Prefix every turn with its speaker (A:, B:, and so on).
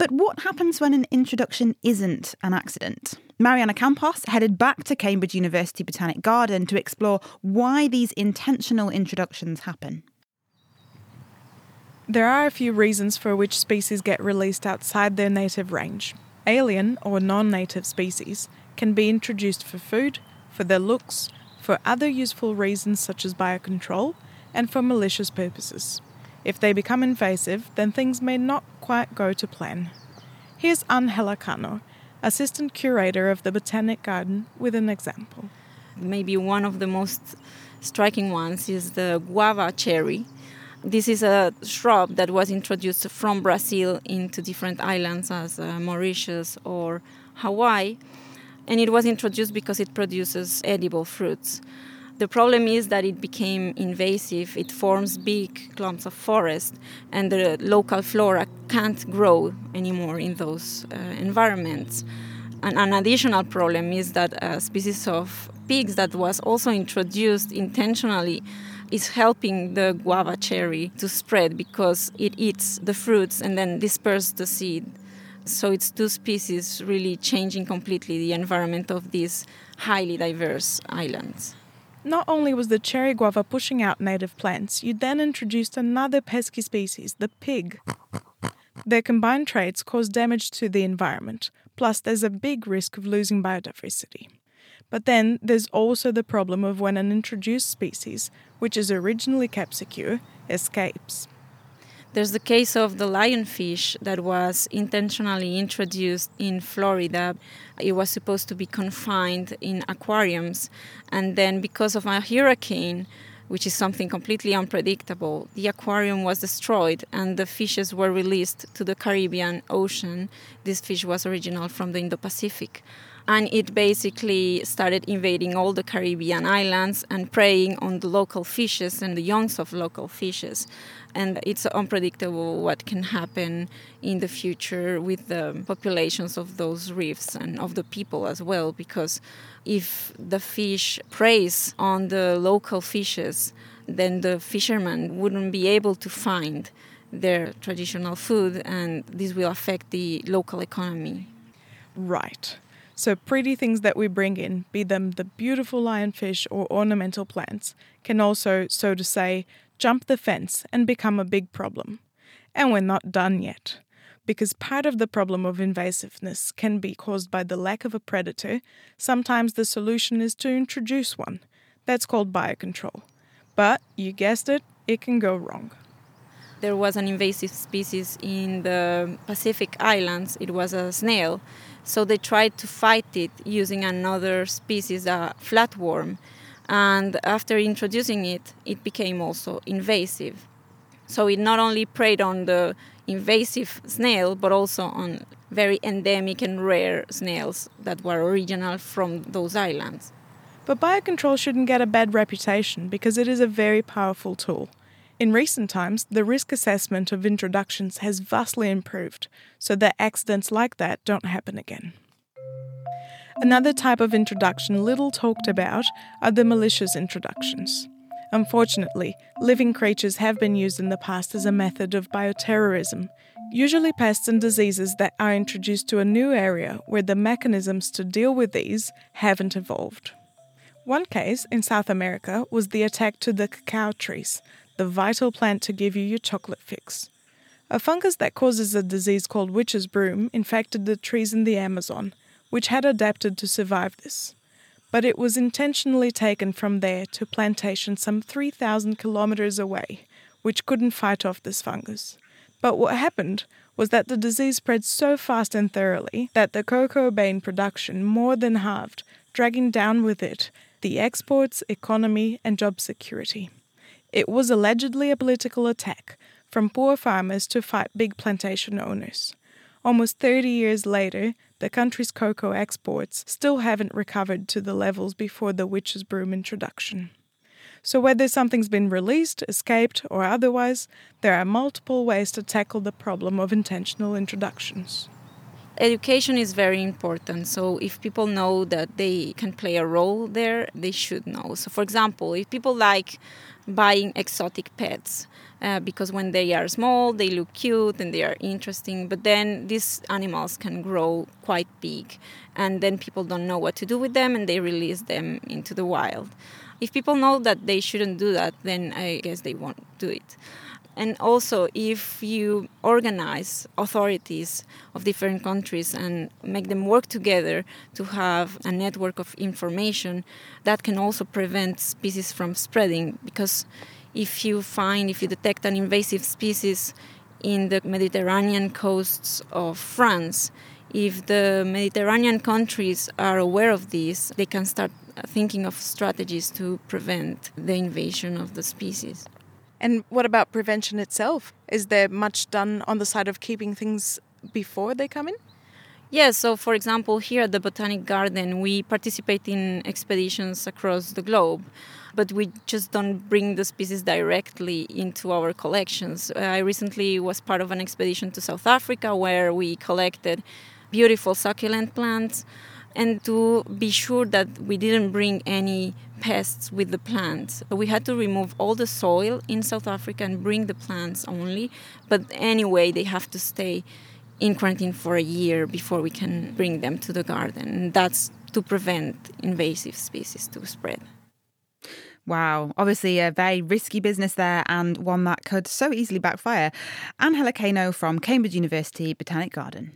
A: But what happens when an introduction isn't an accident? Mariana Campos headed back to Cambridge University Botanic Garden to explore why these intentional introductions happen.
B: There are a few reasons for which species get released outside their native range. Alien or non-native species can be introduced for food, for their looks, for other useful reasons such as biocontrol, and for malicious purposes. If they become invasive, then things may not quite go to plan. Here's Angela Cano, assistant curator of the Botanic Garden, with an example.
C: Maybe one of the most striking ones is the guava cherry. This is a shrub that was introduced from Brazil into different islands as Mauritius or Hawaii, and it was introduced because it produces edible fruits. The problem is that it became invasive. It forms big clumps of forest, and the local flora can't grow anymore in those environments. And an additional problem is that a species of pigs that was also introduced intentionally is helping the guava cherry to spread because it eats the fruits and then disperses the seed. So it's two species really changing completely the environment of these highly diverse islands.
B: Not only was the cherry guava pushing out native plants, you then introduced another pesky species, the pig. Their combined traits cause damage to the environment, plus there's a big risk of losing biodiversity. But then there's also the problem of when an introduced species, which is originally kept secure, escapes.
C: There's the case of the lionfish that was intentionally introduced in Florida. It was supposed to be confined in aquariums, and then because of a hurricane, which is something completely unpredictable, the aquarium was destroyed and the fishes were released to the Caribbean Ocean. This fish was original from the Indo-Pacific. And it basically started invading all the Caribbean islands and preying on the local fishes and the youngs of local fishes. And it's unpredictable what can happen in the future with the populations of those reefs and of the people as well, because if the fish preys on the local fishes, then the fishermen wouldn't be able to find their traditional food, and this will affect the local economy.
B: Right. So pretty things that we bring in, be them the beautiful lionfish or ornamental plants, can also, so to say, jump the fence and become a big problem. And we're not done yet, because part of the problem of invasiveness can be caused by the lack of a predator. Sometimes the solution is to introduce one. That's called biocontrol. But, you guessed it, it can go wrong.
C: There was an invasive species in the Pacific Islands. It was a snail. So they tried to fight it using another species, a flatworm. And after introducing it, it became also invasive. So it not only preyed on the invasive snail, but also on very endemic and rare snails that were original from those islands.
B: But biocontrol shouldn't get a bad reputation because it is a very powerful tool. In recent times, the risk assessment of introductions has vastly improved so that accidents like that don't happen again. Another type of introduction little talked about are the malicious introductions. Unfortunately, living creatures have been used in the past as a method of bioterrorism, usually pests and diseases that are introduced to a new area where the mechanisms to deal with these haven't evolved. One case in South America was the attack to the cacao trees, the vital plant to give you your chocolate fix. A fungus that causes a disease called witch's broom infected the trees in the Amazon, which had adapted to survive this. But it was intentionally taken from there to plantations some 3,000 kilometers away, which couldn't fight off this fungus. But what happened was that the disease spread so fast and thoroughly that the cocoa bean production more than halved, dragging down with it the exports, economy, and job security. It was allegedly a political attack from poor farmers to fight big plantation owners. Almost 30 years later, the country's cocoa exports still haven't recovered to the levels before the witch's broom introduction. So whether something's been released, escaped, or otherwise, there are multiple ways to tackle the problem of intentional introductions.
C: Education is very important. So if people know that they can play a role there, they should know. So for example, if people like buying exotic pets, because when they are small, they look cute and they are interesting. But then these animals can grow quite big, and then people don't know what to do with them, and they release them into the wild. If people know that they shouldn't do that, then I guess they won't do it. And also, if you organize authorities of different countries and make them work together to have a network of information, that can also prevent species from spreading. Because if you detect an invasive species in the Mediterranean coasts of France, if the Mediterranean countries are aware of this, they can start thinking of strategies to prevent the invasion of the species.
B: And what about prevention itself? Is there much done on the side of keeping things before they come in?
C: Yes, so for example, here at the Botanic Garden, we participate in expeditions across the globe, but we just don't bring the species directly into our collections. I recently was part of an expedition to South Africa where we collected beautiful succulent plants, and to be sure that we didn't bring any pests with the plants. We had to remove all the soil in South Africa and bring the plants only. But anyway, they have to stay in quarantine for a year before we can bring them to the garden. And that's to prevent invasive species to spread.
A: Wow, obviously a very risky business there, and one that could so easily backfire. Angela Cano from Cambridge University Botanic Garden.